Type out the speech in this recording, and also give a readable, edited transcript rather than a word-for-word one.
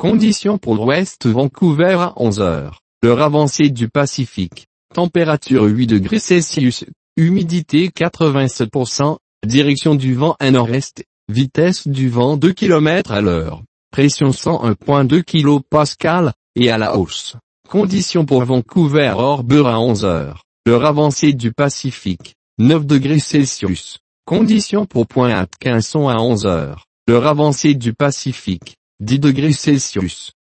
Conditions pour l'ouest Vancouver à 11 heures. L'heure avancée du Pacifique. Température 8 degrés Celsius. Humidité 87%. Direction du vent à nord-est. Vitesse du vent 2 km à l'heure. Pression 101.2 kPa, et à la hausse. Conditions pour Vancouver Harbour à 11 heures. L'heure avancée du Pacifique. 9 degrés Celsius. Conditions pour Pointe-Atkinson à 11 heures. L'heure avancée du Pacifique. 10 degrés Celsius.